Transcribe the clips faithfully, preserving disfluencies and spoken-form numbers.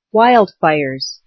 Wildfires.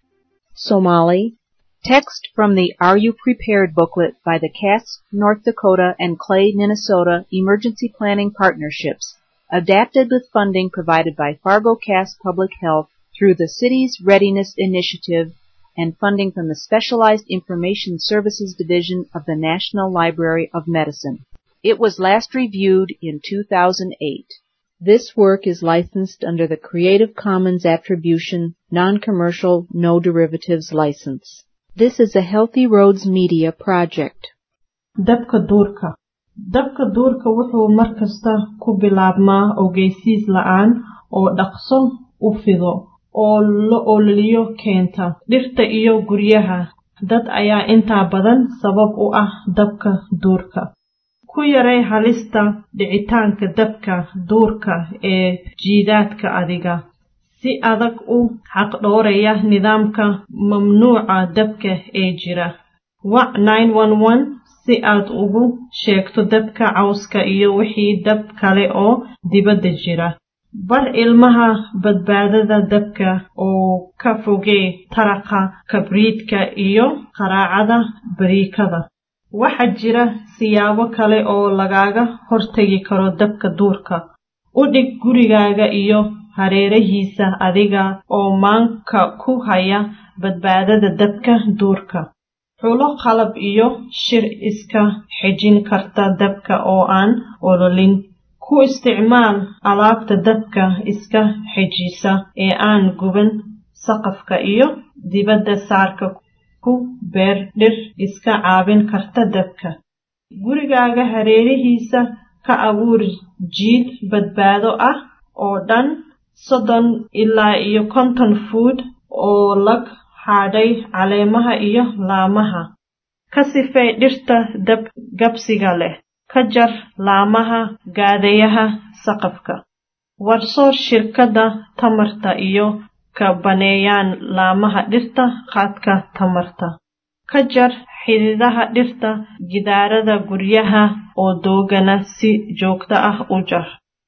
Somali. Text from the Are You Prepared booklet by the Cass, North Dakota and Clay, Minnesota Emergency Planning Partnerships, adapted with funding provided by Fargo-Cass Public Health through the City's Readiness Initiative and funding from the Specialized Information Services Division of the National Library of Medicine. It was last reviewed in two thousand eight. This work is licensed under the Creative Commons Attribution, Non-Commercial, No Derivatives license. This is a Healthy Roads Media project. Dabka duurka. Dabka duurka wuxuu markasta ku bilaabmaa ogeysiis la'aan oo dhaqso u fido oo la ololiyo keenta dhirta iyo guryaha. Dad ayaa inta badan sabab u ah dabka duurka. Ku yaray halista dhicitaanka dabka duurka ee jiidaadka adiga. Si adag u xaqdhooraya nidaamka mamnuuca dabka ee jira. Wac nine one one si aad ugu sheegto dabka cawska iyo wixii dab kale oo dibadda jira. Bar ilmaha badbaadada dabka oo ka fogee taraqa kabriidka iyo qaraacada bariikada. Waxa jira siyaabo kale oo lagaga hortagi karo dabka duurka. U dhig gurigaaga iyo hareerahiisa adiga oo maanka ku haya badbaadada dabka duurka. Xulo qalab iyo shir iska xejin karta dabka oo aan ololin. Ku isticmaal alaabta dabka iska xejisa ee aan guban saqafka iyo dibadda saarka ku beer dhir iska caabin karta dabka. Gurigaaga hareerihiisa ka abuur jiid badbaado ah oo dhan soddon ilaa iyo konton food oo lag xaadhay caleemaha iyo laamaha. Ka sifee dhirta dab gabsiga leh. Ka jar laamaha gaadayaha saqafka. Warso shirkadda tamarta iyo ka baneeyaan laamaha dhirta qaadka tamarta. Ka jar xididaha dhirta gidaarada guryaha oo doogana si joogto ah u jar.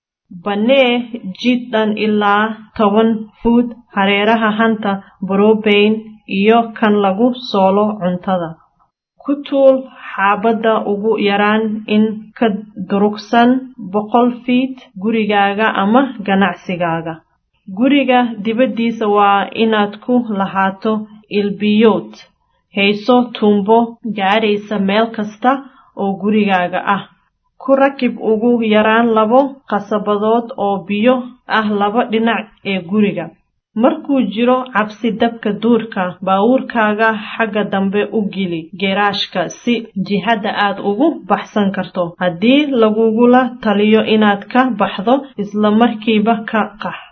Banee jiddan ilaa toban food hareeraha hanta propane iyo kan lagu soolo cuntada. Ku tuul xaabada ugu yaraan in ka durugsan boqol feet gurigaaga ama ganacsigaaga. Guriga dibaddiisa waa inaad ku lahaato ilbiyood. Hayso tumbo gaaraysa meel kasta oo gurigaaga ah. Ku rakib ugu yaraan labo qasabadood oo biyo ah laba dhinac ee guriga. Markuu jiro cabsi dabka duurka, baawurkaaga xagga dambe u geli garaashka si jihada aad ugu baxsan karto. Haddii lagugula taliyo inaad ka baxdo, isla markiiba ka qax.